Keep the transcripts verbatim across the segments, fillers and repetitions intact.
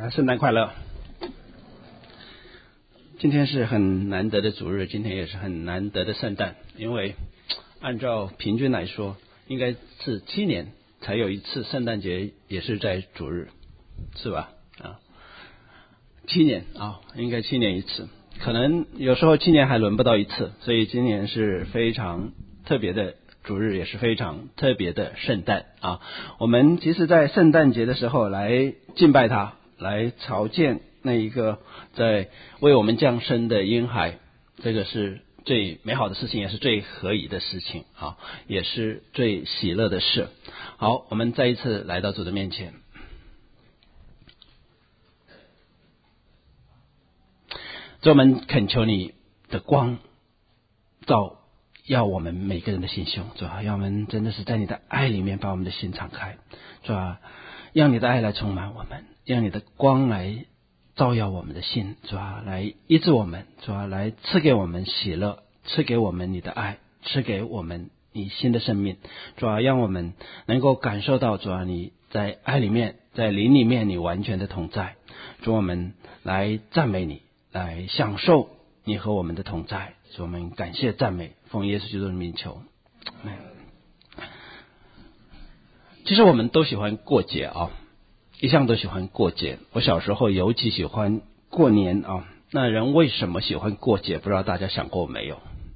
啊，圣诞快乐！今天是很难得的主日，今天也是很难得的圣诞，因为按照平均来说，应该是七年才有一次圣诞节也是在主日，是吧？啊，七年啊，应该七年一次，可能有时候七年还轮不到一次，所以今年是非常特别的主日，也是非常特别的圣诞啊。我们其实在圣诞节的时候来敬拜他，来朝见那一个在为我们降生的婴孩，这个是最美好的事情，也是最合宜的事情啊，也是最喜乐的事。好，我们再一次来到主的面前。主，我们恳求你的光照耀我们每个人的心胸，主啊，让我们真的是在你的爱里面把我们的心敞开，主啊，让你的爱来充满我们，让你的光来照耀我们的心，主啊，来医治我们，主啊，来赐给我们喜乐，赐给我们你的爱，赐给我们你新的生命，主啊，让我们能够感受到，主啊，你在爱里面，在灵里面你完全的同在，主，我们来赞美你，来享受你和我们的同在，主，我们感谢赞美，奉耶稣基督的名求。其实我们都喜欢过节啊，一向都喜欢过节。我小时候尤其喜欢过年啊。那人为什么喜欢过节？不知道大家想过没有？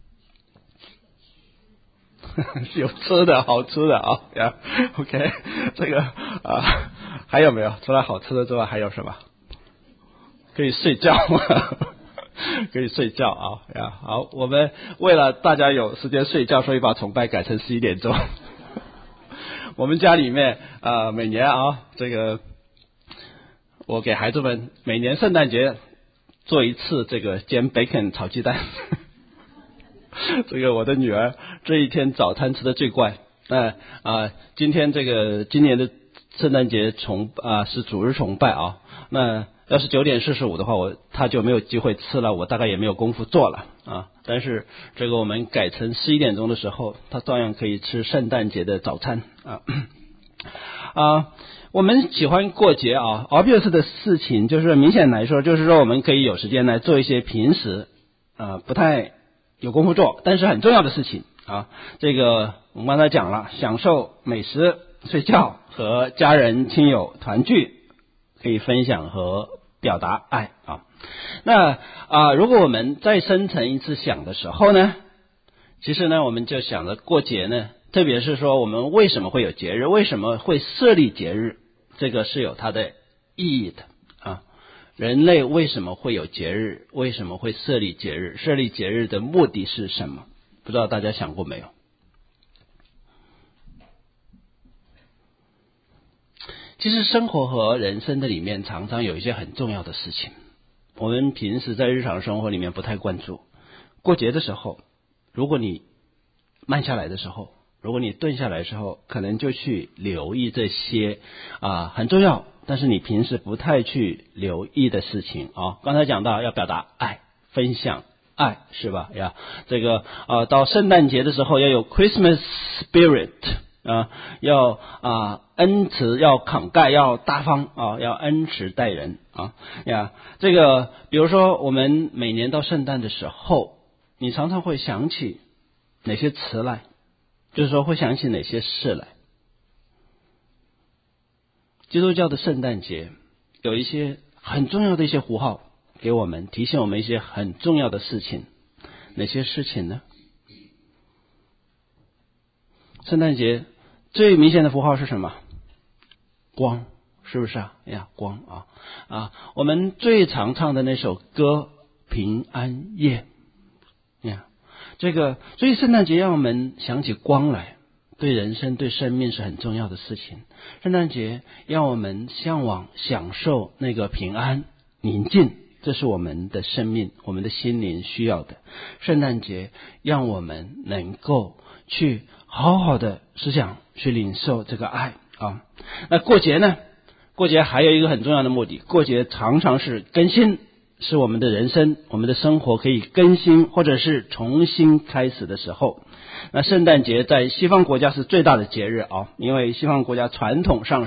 有吃的，好吃的啊呀。OK， 这个啊，还有没有？除了好吃的之外，还有什么？可以睡觉可以睡觉啊呀。好，我们为了大家有时间睡觉，所以把崇拜改成十一点钟。我们家里面啊、呃，每年啊，这个我给孩子们每年圣诞节做一次这个煎 bacon 炒鸡蛋。这个我的女儿这一天早餐吃的最怪。那啊、呃，今天这个今年的圣诞节崇啊、呃、是主日崇拜啊。那要是九点四十五的话，我他就没有机会吃了，我大概也没有功夫做了啊。但是这个我们改成十一点钟的时候，他照样可以吃圣诞节的早餐啊。啊，我们喜欢过节啊 obvious 的事情，就是明显来说，就是说我们可以有时间来做一些平时啊不太有功夫做，但是很重要的事情啊。这个我们刚才讲了，享受美食、睡觉和家人亲友团聚，可以分享和表达爱啊。那啊，如果我们再深层一次想的时候呢，其实呢，我们就想着过节呢，特别是说我们为什么会有节日，为什么会设立节日，这个是有它的意义的啊。人类为什么会有节日？为什么会设立节日？设立节日的目的是什么？不知道大家想过没有？其实生活和人生的里面常常有一些很重要的事情，我们平时在日常生活里面不太关注。过节的时候，如果你慢下来的时候，如果你顿下来的时候，可能就去留意这些啊很重要，但是你平时不太去留意的事情啊。刚才讲到要表达爱，分享爱，是吧？呀，这个啊，到圣诞节的时候要有 Christmas spirit 啊，要啊恩慈，要慷慨，要大方啊，要恩慈待人啊呀。这个比如说我们每年到圣诞的时候，你常常会想起哪些词来？就是说会想起哪些事来？基督教的圣诞节有一些很重要的一些符号给我们，提醒我们一些很重要的事情。哪些事情呢？圣诞节最明显的符号是什么？光，是不是啊？呀，光啊啊！我们最常唱的那首歌《平安夜》呀，这个所以圣诞节让我们想起光来，对人生对生命是很重要的事情。圣诞节让我们向往享受那个平安宁静，这是我们的生命我们的心灵需要的。圣诞节让我们能够去好好的思想，去领受这个爱啊。那过节呢？过节还有一个很重要的目的，过节常常是更新，是我们的人生我们的生活可以更新或者是重新开始的时候。那圣诞节在西方国家是最大的节日啊，因为西方国家传统上是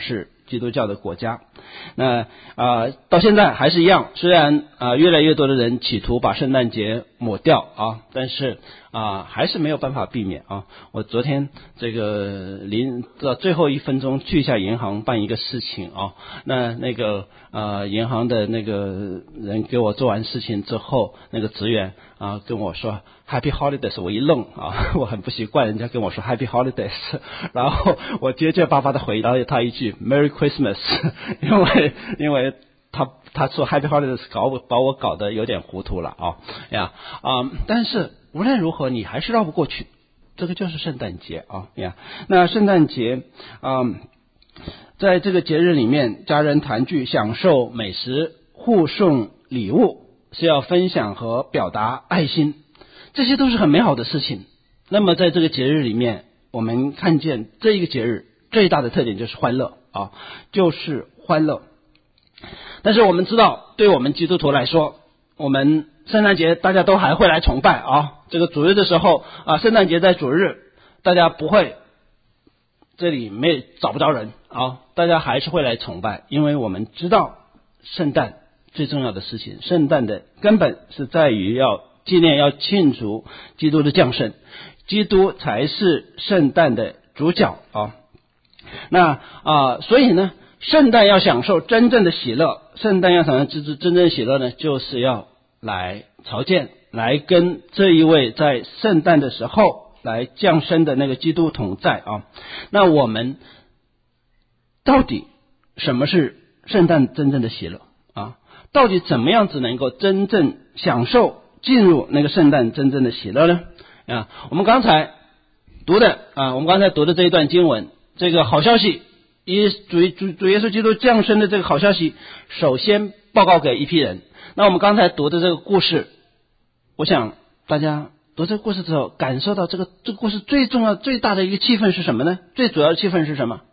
基督教的国家。那啊、呃，到现在还是一样，虽然啊、呃、越来越多的人企图把圣诞节抹掉啊，但是啊、呃、还是没有办法避免啊。我昨天这个临到最后一分钟去一下银行办一个事情啊，那那个呃银行的那个人给我做完事情之后，那个职员啊跟我说 Happy Holidays， 我一愣啊，我很不习惯人家跟我说 Happy Holidays， 然后我结结巴巴的回答他一句 Merry Christmas， 因为因为他他说 Happy Holidays 搞我把我搞得有点糊涂了啊呀啊、嗯！但是无论如何你还是绕不过去，这个就是圣诞节啊呀。那圣诞节啊、嗯，在这个节日里面，家人团聚，享受美食，互送礼物，是要分享和表达爱心，这些都是很美好的事情。那么在这个节日里面，我们看见这一个节日最大的特点就是欢乐啊，就是欢乐。但是我们知道，对我们基督徒来说，我们圣诞节大家都还会来崇拜啊。这个主日的时候啊，圣诞节在主日，大家不会这里没找不着人啊，大家还是会来崇拜，因为我们知道圣诞最重要的事情，圣诞的根本是在于要纪念、要庆祝基督的降生，基督才是圣诞的主角啊。那啊，所以呢，圣诞要享受真正的喜乐，圣诞要享受真真正的喜乐呢，就是要来朝见，来跟这一位在圣诞的时候来降生的那个基督同在啊。那我们到底什么是圣诞真正的喜乐啊？到底怎么样子能够真正享受进入那个圣诞真正的喜乐呢？啊，我们刚才读的啊，我们刚才读的这一段经文，这个好消息，以主主主耶稣基督降生的这个好消息，首先报告给一批人。那我们刚才读的这个故事，我想大家读这个故事之后，感受到这个这个故事最重要最大的一个气氛是什么呢？最主要的气氛是什么？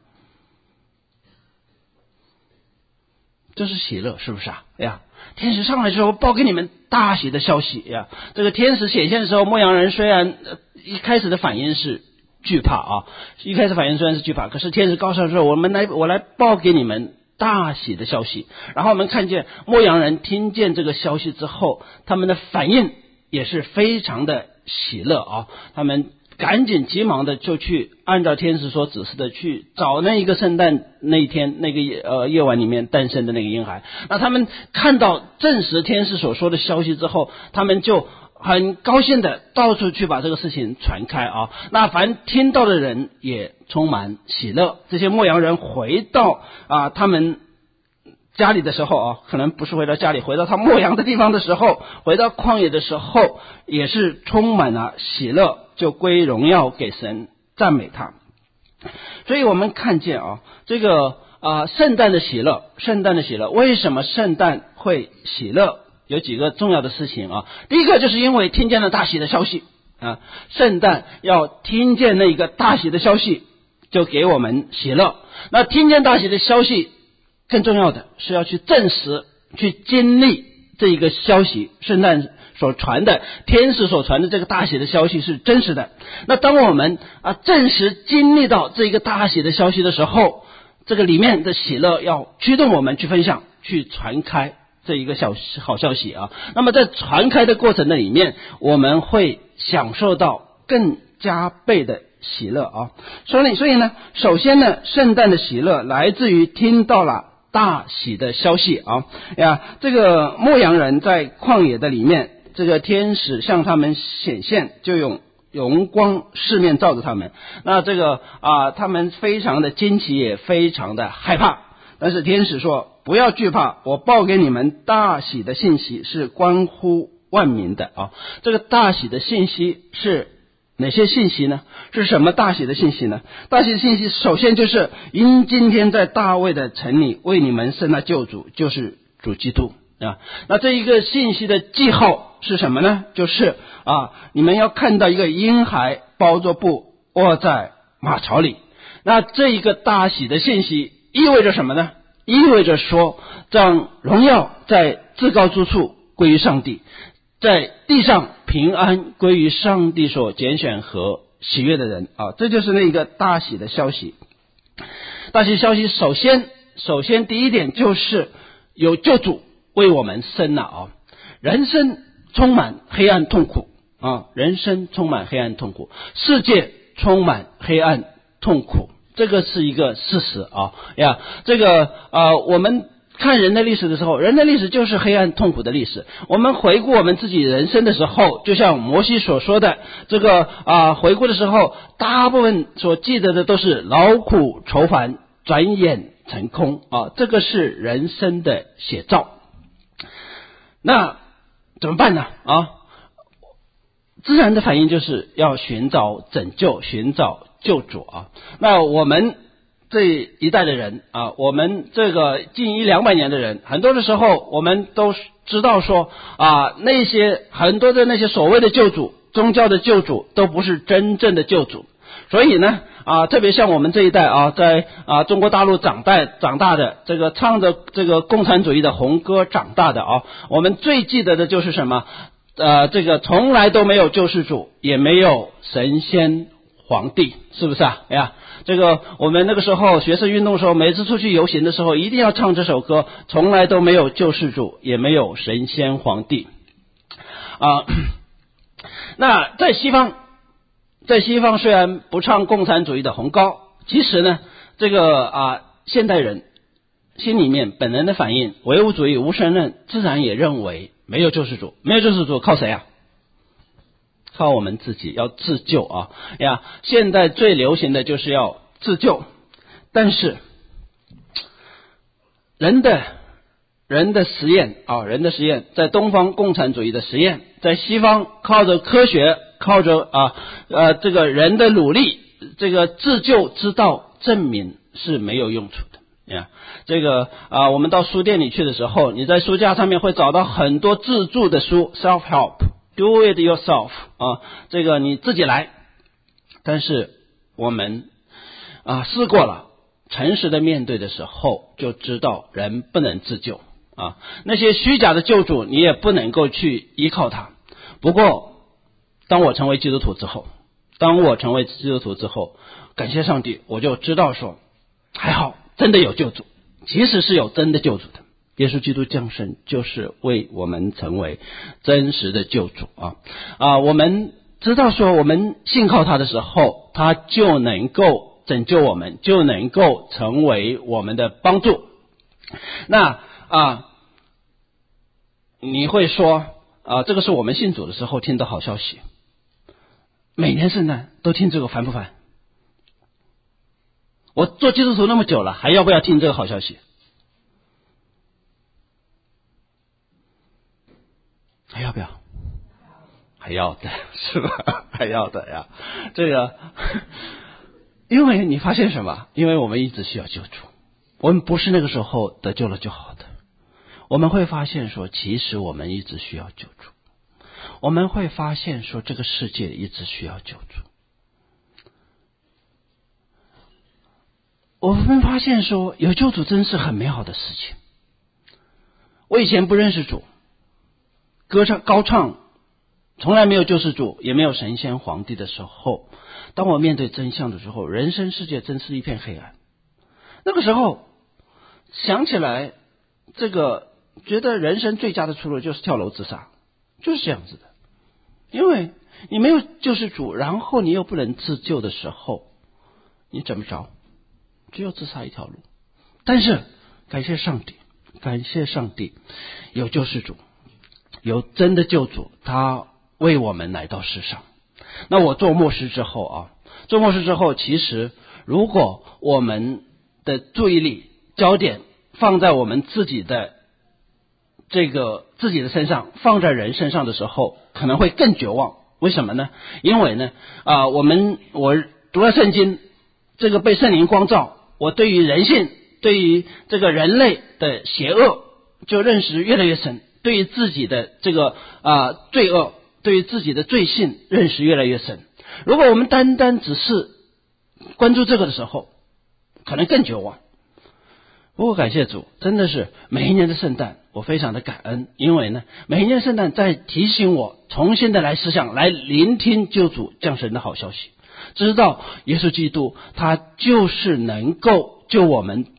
就是喜乐，是不是啊？哎呀，天使上来之后报给你们大喜的消息呀！这个天使显现的时候，牧羊人虽然、呃、一开始的反应是惧怕啊，一开始反应虽然是惧怕，可是天使告诉他说：“我们来，我来报给你们大喜的消息。”然后我们看见牧羊人听见这个消息之后，他们的反应也是非常的喜乐啊，他们赶紧急忙的就去按照天使所指示的去找那一个圣诞那一天那个呃夜晚里面诞生的那个婴孩。那他们看到证实天使所说的消息之后，他们就很高兴的到处去把这个事情传开啊。那凡听到的人也充满喜乐。这些牧羊人回到啊他们家里的时候啊，可能不是回到家里，回到他牧羊的地方的时候，回到旷野的时候，也是充满了喜乐，就归荣耀给神，赞美他。所以我们看见啊，这个啊圣诞的喜乐，圣诞的喜乐，为什么圣诞会喜乐？有几个重要的事情啊。第一个就是因为听见了大喜的消息啊，圣诞要听见那个大喜的消息，就给我们喜乐。那听见大喜的消息，更重要的是要去证实、去经历这一个消息，圣诞所传的、天使所传的这个大喜的消息是真实的。那当我们啊证实、经历到这一个大喜的消息的时候，这个里面的喜乐要驱动我们去分享、去传开这一个小好消息啊。那么在传开的过程的里面，我们会享受到更加倍的喜乐啊。所以所以呢，首先呢，圣诞的喜乐来自于听到了大喜的消息啊呀！这个牧羊人在旷野的里面，这个天使向他们显现，就用荣光四面照着他们。那这个啊，他们非常的惊奇，也非常的害怕。但是天使说：“不要惧怕，我报给你们大喜的信息是关乎万民的啊！”这个大喜的信息是哪些信息呢？是什么大喜的信息呢？大喜的信息首先就是因今天在大卫的城里为你们生了救主，就是主基督啊。那这一个信息的记号是什么呢？就是啊，你们要看到一个婴孩包着布卧在马槽里。那这一个大喜的信息意味着什么呢？意味着说，让荣耀在至高之处归于上帝，在地上平安归于上帝所拣选和喜悦的人啊，这就是那个大喜的消息。大喜消息首先首先第一点就是有救主为我们生了啊，人生充满黑暗痛苦啊，人生充满黑暗痛苦，世界充满黑暗痛苦，这个是一个事实啊呀。这个呃，我们看人的历史的时候，人的历史就是黑暗痛苦的历史。我们回顾我们自己人生的时候，就像摩西所说的，这个啊、呃，回顾的时候，大部分所记得的都是劳苦愁烦，转眼成空啊，这个是人生的写照。那怎么办呢？啊，自然的反应就是要寻找拯救，寻找救主啊。那我们这一代的人啊，我们这个近一两百年的人，很多的时候我们都知道说啊，那些很多的那些所谓的救主，宗教的救主都不是真正的救主。所以呢啊，特别像我们这一代啊，在啊中国大陆长大长大的，这个唱着这个共产主义的红歌长大的啊，我们最记得的就是什么？呃，这个从来都没有救世主，也没有神仙皇帝，是不是啊？哎呀，这个我们那个时候学生运动的时候，每次出去游行的时候，一定要唱这首歌，从来都没有救世主，也没有神仙皇帝啊。那在西方，在西方虽然不唱共产主义的红高，其实呢，这个啊现代人心里面本能的反应，唯物主义、无神论，自然也认为没有救世主，没有救世主靠谁啊？靠我们自己，要自救啊！呀，现在最流行的就是要自救，但是人的人的实验啊，人的实验，在东方共产主义的实验，在西方靠着科学，靠着啊呃这个人的努力，这个自救之道证明是没有用处的呀。这个啊，我们到书店里去的时候，你在书架上面会找到很多自助的书 ，self help。Do it yourself 啊，这个你自己来。但是我们啊试过了，诚实的面对的时候，就知道人不能自救啊。那些虚假的救主，你也不能够去依靠他。不过，当我成为基督徒之后，当我成为基督徒之后，感谢上帝，我就知道说，还好，真的有救主，其实是有真的救主的。耶稣基督降生就是为我们成为真实的救主啊啊！我们知道说，我们信靠他的时候，他就能够拯救我们，就能够成为我们的帮助。那啊，你会说啊，这个是我们信主的时候听的好消息。每年圣诞都听这个烦不烦？我做基督徒那么久了，还要不要听这个好消息？还要不要？还要的，是吧？还要的呀。这个，因为你发现什么？因为我们一直需要救主，我们不是那个时候得救了就好的。我们会发现说，其实我们一直需要救主。我们会发现说，这个世界一直需要救主。我们发现说，有救主真是很美好的事情。我以前不认识主。歌唱高唱从来没有救世主，也没有神仙皇帝的时候，当我面对真相的时候，人生世界真是一片黑暗。那个时候想起来，这个觉得人生最佳的出路就是跳楼自杀，就是这样子的。因为你没有救世主，然后你又不能自救的时候，你怎么着？只有自杀一条路。但是感谢上帝，感谢上帝有救世主，有真的救主，他为我们来到世上。那我做牧师之后啊，做牧师之后，其实如果我们的注意力焦点放在我们自己的这个自己的身上，放在人身上的时候，可能会更绝望。为什么呢？因为呢啊、呃，我们我读了圣经，这个被圣灵光照，我对于人性，对于这个人类的邪恶，就认识越来越深。对于自己的这个啊、呃、罪恶，对于自己的罪性认识越来越深。如果我们单单只是关注这个的时候，可能更绝望。不过感谢主，真的是每一年的圣诞，我非常的感恩，因为呢，每一年圣诞在提醒我重新的来思想，来聆听救主降生的好消息，知道耶稣基督他就是能够救我们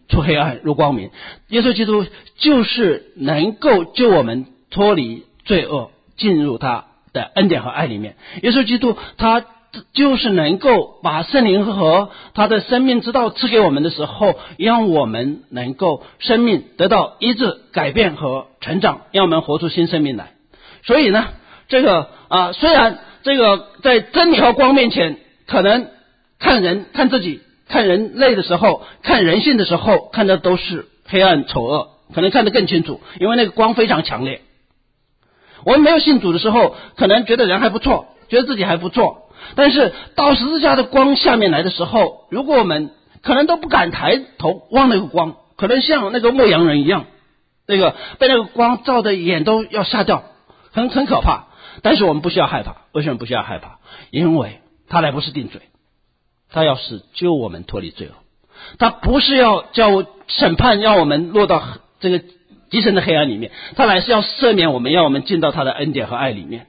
出黑暗入光明。耶稣基督就是能够救我们脱离罪恶，进入他的恩典和爱里面。耶稣基督他就是能够把圣灵和他的生命之道赐给我们的时候，让我们能够生命得到医治、改变和成长，让我们活出新生命来。所以呢，这个啊，虽然这个在真理和光面前，可能看人、看自己、看人类的时候，看人性的时候，看的都是黑暗丑恶，可能看得更清楚，因为那个光非常强烈。我们没有信主的时候，可能觉得人还不错，觉得自己还不错，但是到十字架的光下面来的时候，如果我们可能都不敢抬头望那个光，可能像那个牧羊人一样，那个被那个光照的眼都要吓掉，很很可怕。但是我们不需要害怕，为什么不需要害怕？因为他来不是定罪，他要是救我们脱离罪恶，他不是要叫审判，让我们落到这个极深的黑暗里面，他来是要赦免我们，让我们进到他的恩典和爱里面。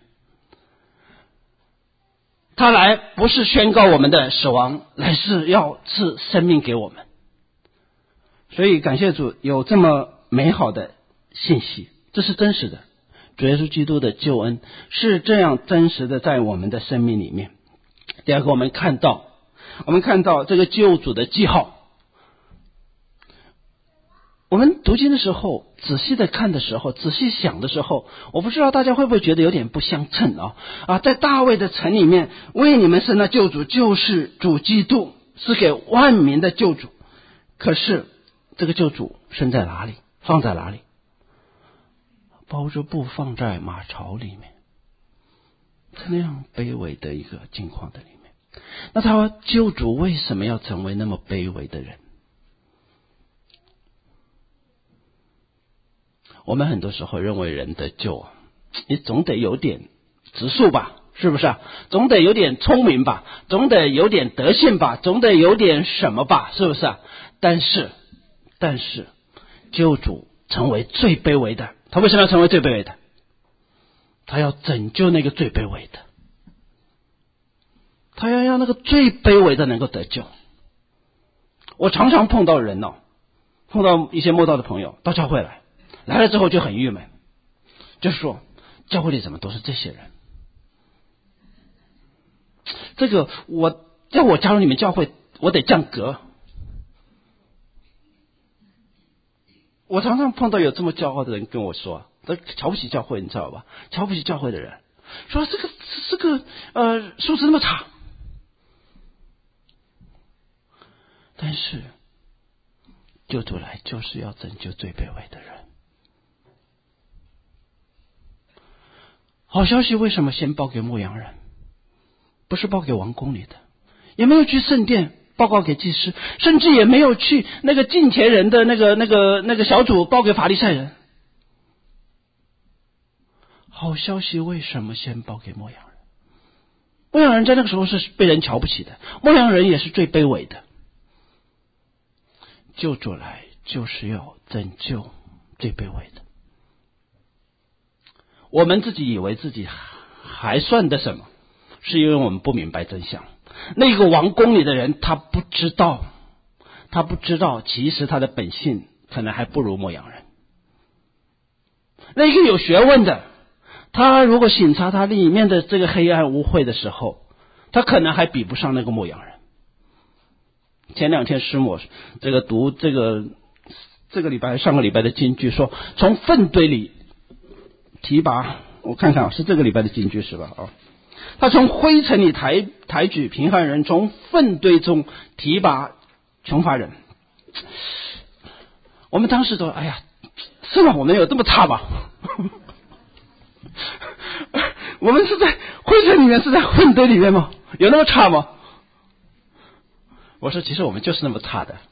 他来不是宣告我们的死亡，来是要赐生命给我们。所以感谢主有这么美好的信息，这是真实的。主耶稣基督的救恩是这样真实的在我们的生命里面。第二个，我们看到我们看到这个救主的记号。我们读经的时候，仔细的看的时候，仔细想的时候，我不知道大家会不会觉得有点不相称啊？啊，在大卫的城里面为你们生的救主就是主基督，是给万民的救主。可是这个救主生在哪里？放在哪里？包着布放在马槽里面，在那样卑微的一个境况的里面。那他救主为什么要成为那么卑微的人？我们很多时候认为人得救，你总得有点植树吧，是不是啊？总得有点聪明吧，总得有点德性吧，总得有点什么吧，是不是啊？但是但是救主成为最卑微的，他为什么要成为最卑微的？他要拯救那个最卑微的，他要让那个最卑微的能够得救。我常常碰到人哦，碰到一些慕道的朋友到教会来来了之后就很郁闷，就说教会里怎么都是这些人？这个我要我加入你们教会，我得降格。我常常碰到有这么骄傲的人跟我说，他瞧不起教会，你知道吧？瞧不起教会的人，说这个这个呃素质那么差。但是救主来就是要拯救最卑微的人。好消息为什么先报给牧羊人，不是报给王宫里的，也没有去圣殿报告给祭司，甚至也没有去那个敬虔人的那个那个那个小组报给法利赛人。好消息为什么先报给牧羊人？牧羊人在那个时候是被人瞧不起的，牧羊人也是最卑微的。救主来就是要拯救最卑微的。我们自己以为自己还算得什么，是因为我们不明白真相。那个王宫里的人他不知道，他不知道其实他的本性可能还不如牧羊人。那个有学问的，他如果省察他里面的这个黑暗污秽的时候，他可能还比不上那个牧羊人。前两天师母这个读这个这个礼拜上个礼拜的金句说，从粪堆里提拔，我看看啊，是这个礼拜的金句是吧？啊，他从灰尘里抬抬举贫寒人，从粪堆中提拔穷乏人。我们当时都哎呀，是吗？我们有这么差吗？我们是在灰尘里面，是在粪堆里面吗？有那么差吗？我说其实我们就是那么差的。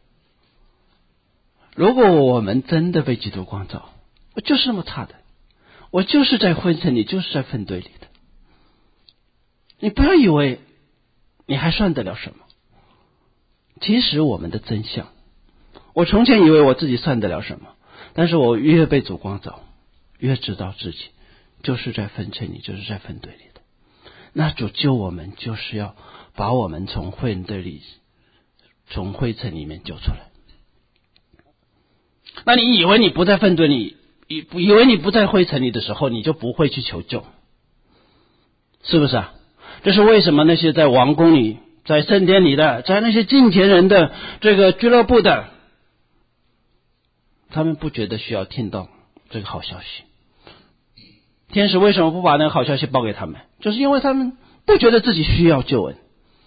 如果我们真的被基督光照，我就是那么差的，我就是在灰尘里，就是在粪堆里的。你不要以为你还算得了什么，其实我们的真相，我从前以为我自己算得了什么，但是我越被主光照，越知道自己就是在粪尘里，就是在粪堆里的。那主救我们，就是要把我们从粪堆里，从灰尘里面救出来。 那你以为你不在粪堆里，以以为你不在灰尘里的时候，你就不会去求救，是不是啊？这是为什么那些在王宫里、在圣殿里的、在那些敬虔人的这个俱乐部的，他们不觉得需要听到这个好消息。天使为什么不把那个好消息报给他们？就是因为他们不觉得自己需要救恩。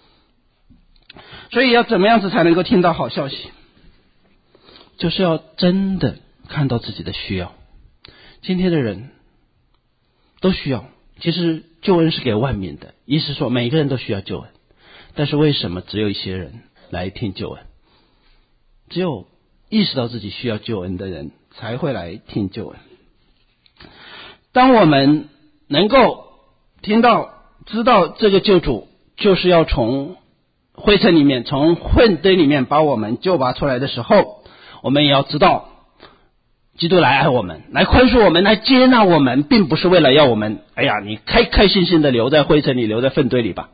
所以要怎么样子才能够听到好消息？就是要真的看到自己的需要。今天的人都需要，其实救恩是给万民的，意思说每个人都需要救恩。但是为什么只有一些人来听救恩？只有意识到自己需要救恩的人才会来听救恩。当我们能够听到知道这个救主就是要从灰尘里面从粪堆里面把我们救拔出来的时候，我们也要知道基督来爱我们，来宽恕我们，来接纳我们，并不是为了要我们哎呀你开开心心的留在灰尘里，留在粪堆里吧。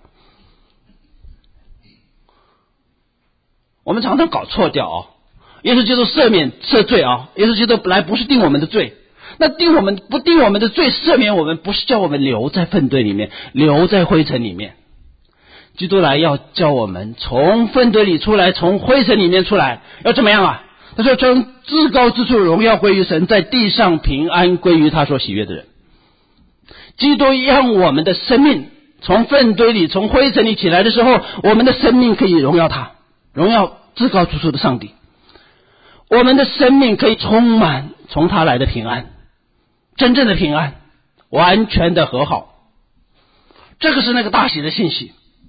我们常常搞错掉啊，耶稣基督赦免赦罪啊，耶稣基督来不是定我们的罪，那定我们不定我们的罪，赦免我们，不是叫我们留在粪堆里面，留在灰尘里面。基督来要叫我们从粪堆里出来，从灰尘里面出来，要怎么样啊？他说从至高之处荣耀归于神，在地上平安归于他所喜悦的人。基督让我们的生命从粪堆里从灰尘里起来的时候，我们的生命可以荣耀他，荣耀至高之处的上帝。我们的生命可以充满从他来的平安，真正的平安，完全的和好。这个是那个大喜的信息。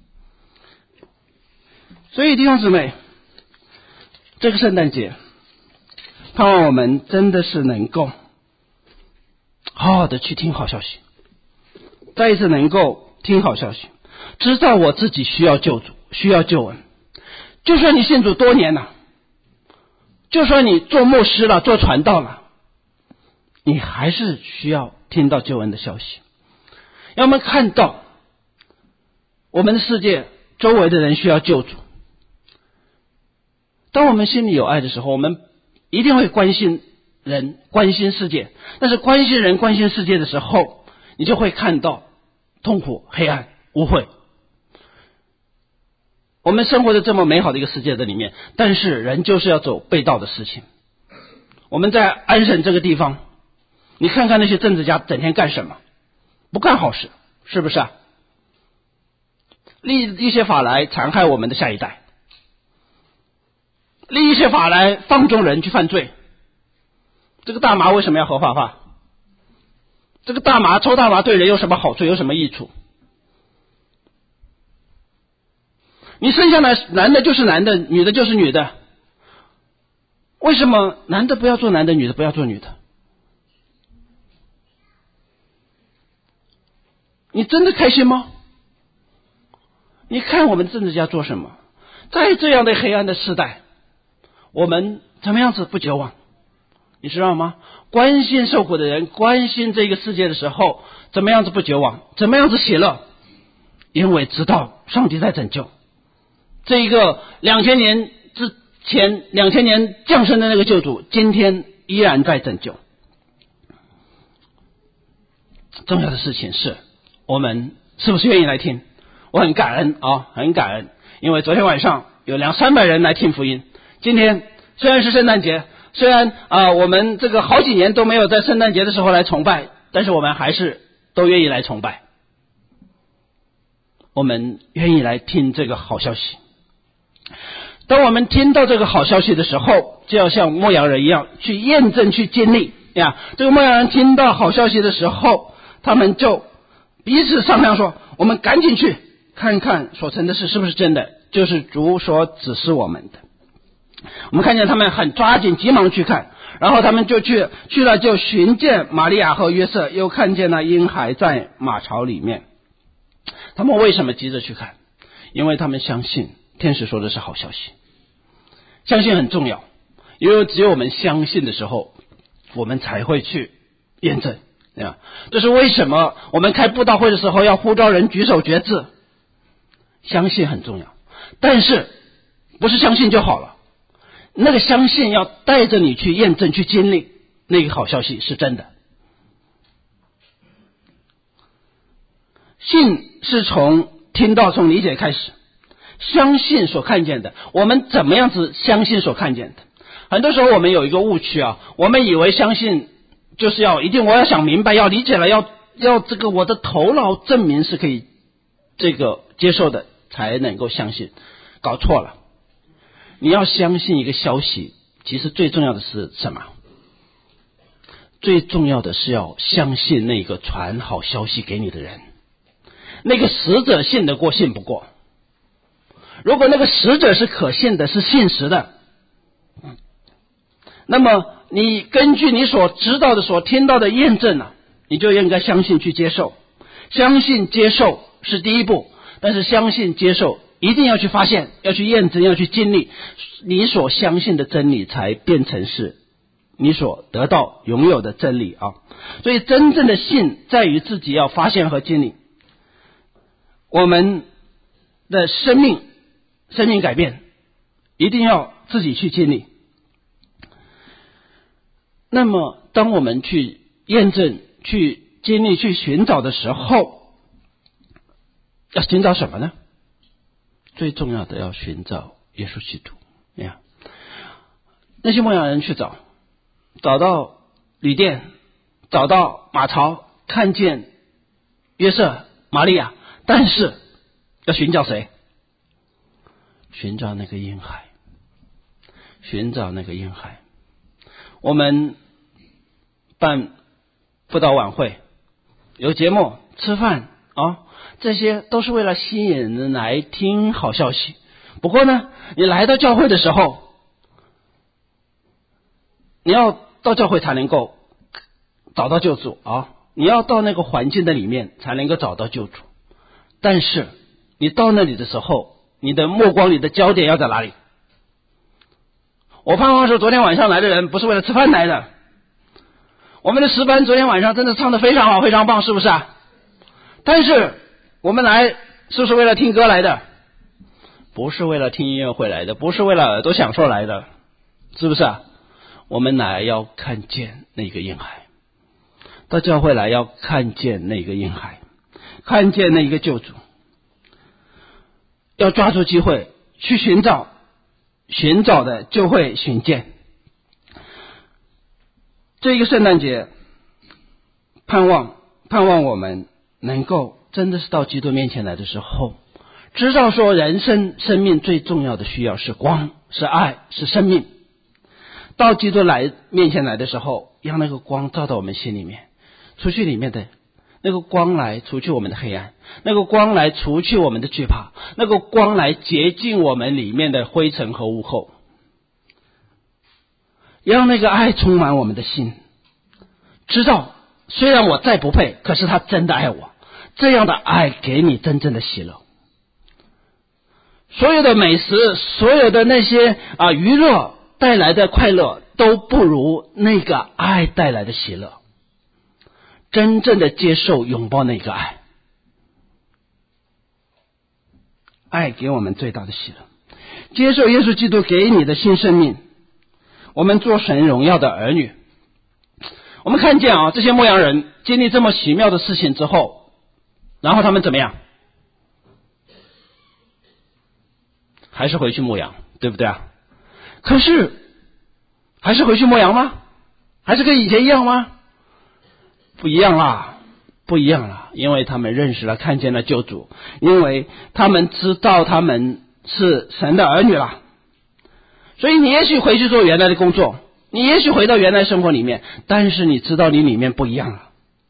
所以弟兄姊妹，这个圣诞节盼望我们真的是能够好好的去听好消息，再一次能够听好消息，知道我自己需要救主，需要救恩。就算你信主多年了，就算你做牧师了，做传道了，你还是需要听到救恩的消息。要我们看到我们的世界周围的人需要救主，当我们心里有爱的时候，我们一定会关心人，关心世界。但是关心人，关心世界的时候，你就会看到痛苦、黑暗、污秽。我们生活在这么美好的一个世界的里面，但是人就是要走背道的事情。我们在安省这个地方，你看看那些政治家整天干什么？不干好事，是不是啊？立一些法来残害我们的下一代，立一些法来放纵人去犯罪。这个大麻为什么要合法化？这个大麻抽大麻对人有什么好处，有什么益处？你生下来男的就是男的，女的就是女的，为什么男的不要做男的，女的不要做女的？你真的开心吗？你看我们政治家做什么？在这样的黑暗的时代，我们怎么样子不绝望？你知道吗？关心受苦的人，关心这个世界的时候，怎么样子不绝望？怎么样子喜乐？因为知道上帝在拯救。这一个两千年之前两千年降生的那个救主，今天依然在拯救。重要的事情是我们是不是愿意来听？我很感恩啊，很感恩，因为昨天晚上有两三百人来听福音。今天虽然是圣诞节，虽然啊、呃、我们这个好几年都没有在圣诞节的时候来崇拜，但是我们还是都愿意来崇拜。我们愿意来听这个好消息。当我们听到这个好消息的时候，就要像牧羊人一样去验证，去经历呀。这个牧羊人听到好消息的时候，他们就彼此商量说，我们赶紧去看看所成的事是不是真的，就是主所指示我们的。我们看见他们很抓紧急忙去看，然后他们就去去了，就寻见玛利亚和约瑟，又看见了婴孩在马槽里面。他们为什么急着去看？因为他们相信天使说的是好消息。相信很重要，因为只有我们相信的时候，我们才会去验证。这是为什么我们开布道会的时候要呼召人举手决志。相信很重要，但是不是相信就好了， 那个相信要带着你去验证、去经历那个好消息是真的。信是从听到、从理解开始，相信所看见的。我们怎么样子相信所看见的？很多时候我们有一个误区啊，我们以为相信就是要一定我要想明白，要理解了，要要这个我的头脑证明是可以这个接受的才能够相信，搞错了。你要相信一个消息，其实最重要的是什么？最重要的是要相信那个传好消息给你的人。那个使者信得过信不过，如果那个使者是可信的，是信实的，那么你根据你所知道的、所听到的验证啊，你就应该相信去接受。相信接受是第一步，但是相信接受一定要去发现，要去验证，要去经历，你所相信的真理才变成是你所得到拥有的真理啊。所以真正的信在于自己要发现和经历。我们的生命生命改变一定要自己去经历。那么当我们去验证、去经历、去寻找的时候，要寻找什么呢？最重要的要寻找耶稣基督。呀，那些牧羊人去找，找到旅店，找到马槽，看见约瑟、玛利亚，但是要寻找谁？寻找那个婴孩，寻找那个婴孩。我们办布道晚会，有节目、吃饭啊，这些都是为了吸引人来听好消息。不过呢，你来到教会的时候，你要到教会才能够找到救主啊，你要到那个环境的里面才能够找到救主。但是你到那里的时候，你的目光、你的焦点要在哪里？我盼望说，昨天晚上来的人不是为了吃饭来的。我们的诗班昨天晚上真的唱得非常好，非常棒，是不是啊？但是我们来是不是为了听歌来的？不是为了听音乐会来的，不是为了耳朵享受来的，是不是啊？我们来要看见那个婴孩，到教会来要看见那个婴孩，看见那一个救主，要抓住机会去寻找，寻找的就会寻见。这一个圣诞节，盼望盼望我们能够真的是到基督面前来的时候，知道说人生生命最重要的需要是光，是爱，是生命。到基督来面前来的时候，让那个光照到我们心里面，除去里面的那个光来除去我们的黑暗，那个光来除去我们的惧怕，那个光来洁净我们里面的灰尘和污垢，让那个爱充满我们的心，知道虽然我再不配，可是他真的爱我，这样的爱给你真正的喜乐。所有的美食，所有的那些啊娱乐带来的快乐，都不如那个爱带来的喜乐。真正的接受、拥抱那个爱，爱给我们最大的喜乐。接受耶稣基督给你的新生命，我们做神荣耀的儿女。我们看见啊，这些牧羊人经历这么奇妙的事情之后，然后他们怎么样？还是回去牧羊，对不对啊？可是还是回去牧羊吗？还是跟以前一样吗？不一样啦，不一样啦，因为他们认识了、看见了救主，因为他们知道他们是神的儿女啦。所以你也许回去做原来的工作，你也许回到原来生活里面，但是你知道你里面不一样了。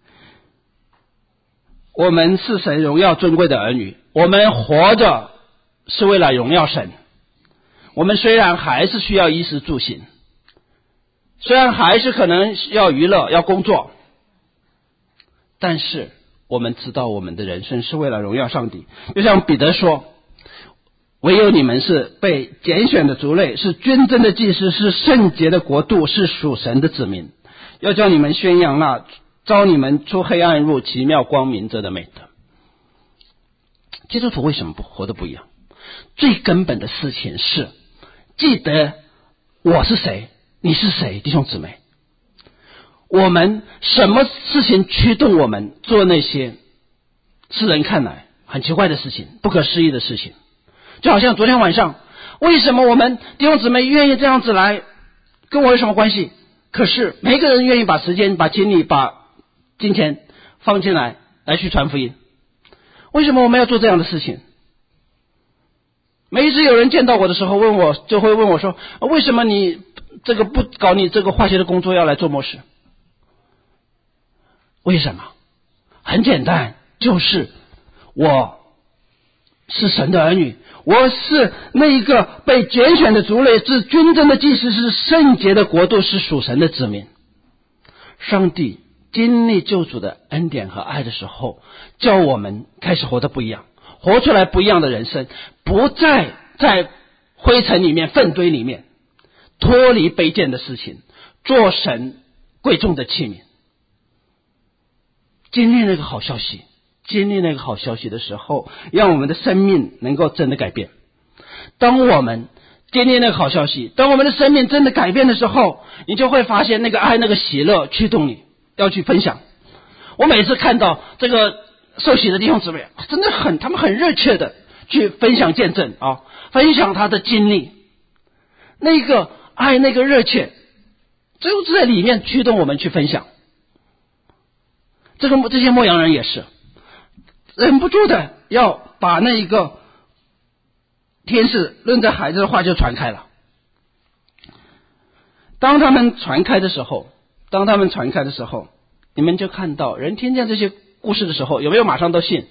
我们是神荣耀尊贵的儿女，我们活着是为了荣耀神。我们虽然还是需要衣食住行，虽然还是可能要娱乐、要工作，但是我们知道我们的人生是为了荣耀上帝。就像彼得说，唯有你们是被拣选的族类，是君尊的祭司，是圣洁的国度，是属神的子民，要叫你们宣扬那召你们出黑暗入奇妙光明者的美德。基督徒为什么不活得不一样？最根本的事情是记得我是谁，你是谁，弟兄姊妹？我们什么事情驱动我们做那些世人看来很奇怪的事情，不可思议的事情？就好像昨天晚上，为什么我们弟兄姊妹愿意这样子来，跟我有什么关系？可是每个人愿意把时间、把精力、把金钱放进来来去传福音，为什么我们要做这样的事情？每一次有人见到我的时候问我，就会问我说，为什么你这个不搞你这个化学的工作，要来做牧师？为什么？很简单，就是我是神的儿女，我是那一个被拣选的族类，是君尊的祭司，是圣洁的国度，是属神的子民。上帝经历救主的恩典和爱的时候，叫我们开始活得不一样，活出来不一样的人生，不再在灰尘里面、粪堆里面脱离卑贱的事情，做神贵重的器皿。经历那个好消息，经历那个好消息的时候，让我们的生命能够真的改变。当我们经历那个好消息，当我们的生命真的改变的时候，你就会发现那个爱、那个喜乐驱动你要去分享。我每次看到这个受洗的弟兄姊妹，真的很，他们很热切的去分享见证啊，分享他的经历，那个爱、那个热切，就是在里面驱动我们去分享。这个这些牧羊人也是忍不住的要把那一个天使论着孩子的话就传开了。当他们传开的时候，当他们传开的时候，你们就看到人听见这些故事的时候，有没有马上都信？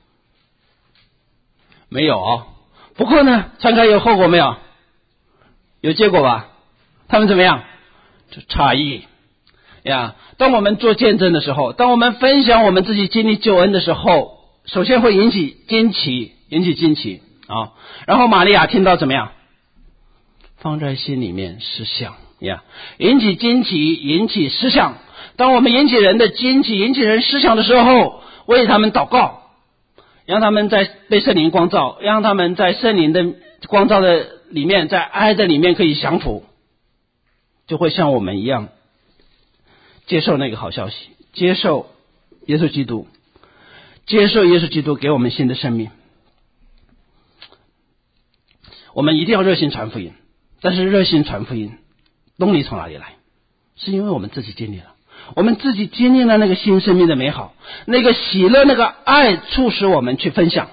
没有啊。不过呢，传开有后果没有？有结果吧？他们怎么样？就诧异呀。当我们做见证的时候，当我们分享我们自己经历救恩的时候，首先会引起惊奇，引起惊奇啊。然后玛利亚听到怎么样？放在心里面思想呀，引起惊奇，引起思想。当我们引起人的惊奇，引起人思想的时候，为他们祷告，让他们在被圣灵光照，让他们在圣灵的光照的里面，在爱的里面可以降服，就会像我们一样接受那个好消息，接受耶稣基督，接受耶稣基督给我们新的生命。我们一定要热心传福音，但是热心传福音动力从哪里来？是因为我们自己经历了，我们自己经历了那个新生命的美好，那个喜乐，那个爱促使我们去分享。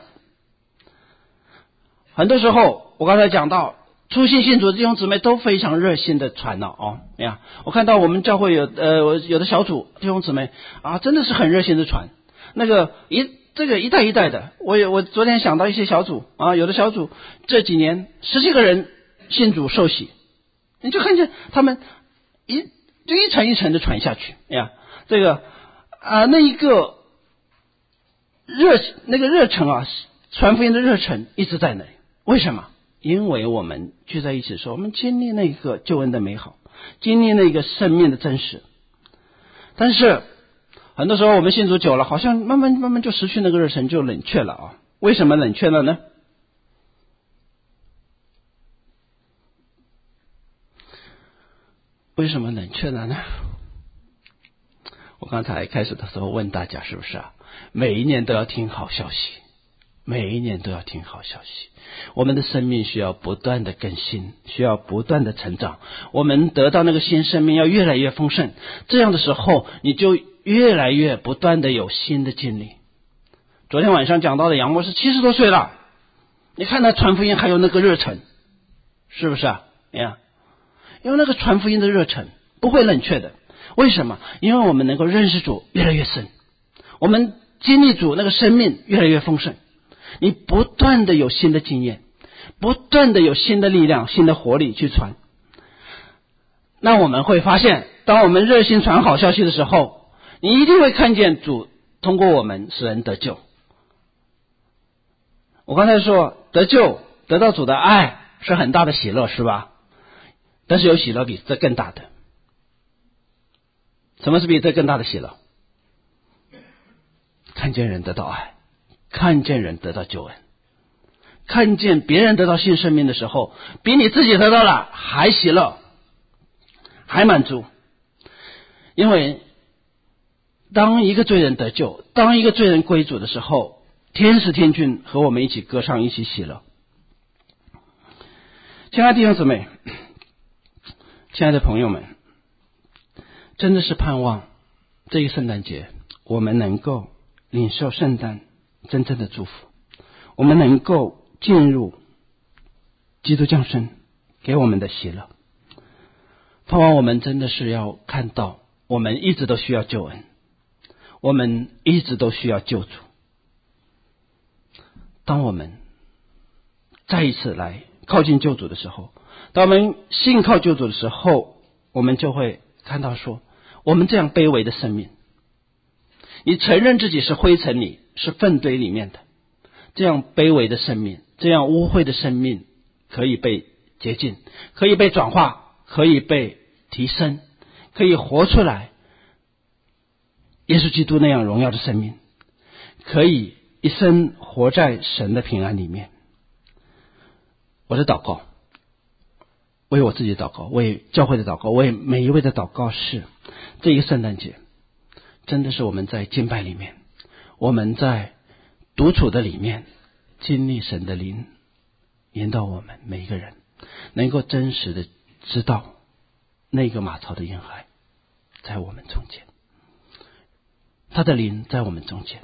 很多时候我刚才讲到初信信主的弟兄姊妹都非常热心的传了哦，哎呀，我看到我们教会有呃有的小组弟兄姊妹啊，真的是很热心的传，那个一这个一代一代的。我我昨天想到一些小组啊，有的小组这几年十几个人信主受洗，你就看见他们一就一层一层的传下去，哎呀，这个啊那一个热那个热忱啊，传福音的热忱一直在那里。为什么？因为我们聚在一起的时候，我们经历那个救恩的美好，经历那个生命的真实。但是很多时候我们信主久了，好像慢慢慢慢就失去那个热忱，就冷却了啊。为什么冷却了呢？为什么冷却了呢？我刚才开始的时候问大家是不是啊？每一年都要听好消息，每一年都要听好消息。我们的生命需要不断的更新，需要不断的成长，我们得到那个新生命要越来越丰盛，这样的时候你就越来越不断的有新的经历。昨天晚上讲到的杨牧师七十多岁了，你看他传福音还有那个热忱，是不是啊？呀，因为那个传福音的热忱不会冷却的。为什么？因为我们能够认识主越来越深，我们经历主那个生命越来越丰盛，你不断的有新的经验，不断的有新的力量、新的活力去传。那我们会发现，当我们热心传好消息的时候，你一定会看见主通过我们使人得救。我刚才说得救得到主的爱是很大的喜乐，是吧？但是有喜乐比这更大的。什么是比这更大的喜乐？看见人得到爱，看见人得到救恩，看见别人得到新生命的时候，比你自己得到了还喜乐， 还满足。因为当一个罪人得救，当一个罪人归主的时候，天使天君和我们一起歌唱，一起喜乐。亲爱的弟兄姊妹，亲爱的朋友们，真的是盼望这一圣诞节我们能够领受圣诞真正的祝福，我们能够进入基督降生给我们的喜乐。盼望我们真的是要看到我们一直都需要救恩，我们一直都需要救主。当我们再一次来靠近救主的时候，当我们信靠救主的时候，我们就会看到说，我们这样卑微的生命，你承认自己是灰尘里，是粪堆里面的，这样卑微的生命，这样污秽的生命可以被洁净，可以被转化，可以被提升，可以活出来耶稣基督那样荣耀的生命，可以一生活在神的平安里面。我的祷告，为我自己祷告，为教会的祷告，为每一位的祷告是，这一个圣诞节真的是我们在敬拜里面，我们在独处的里面经历神的灵引导我们每一个人，能够真实的知道那个马槽的婴孩在我们中间，他的灵在我们中间，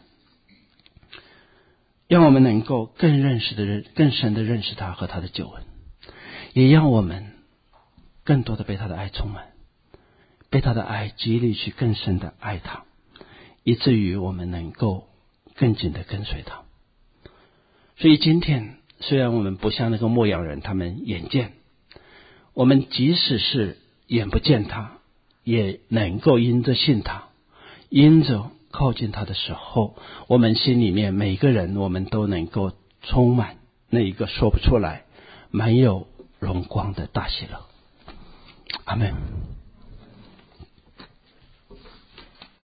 让我们能够更认识的认更深的认识他和他的救恩，也让我们更多的被他的爱充满，被他的爱激励去更深的爱他，以至于我们能够更紧的跟随他。所以今天虽然我们不像那个牧羊人他们眼见，我们即使是眼不见他，也能够因着信他，因着靠近他的时候，我们心里面每个人我们都能够充满那一个说不出来满有荣光的大喜乐。阿们。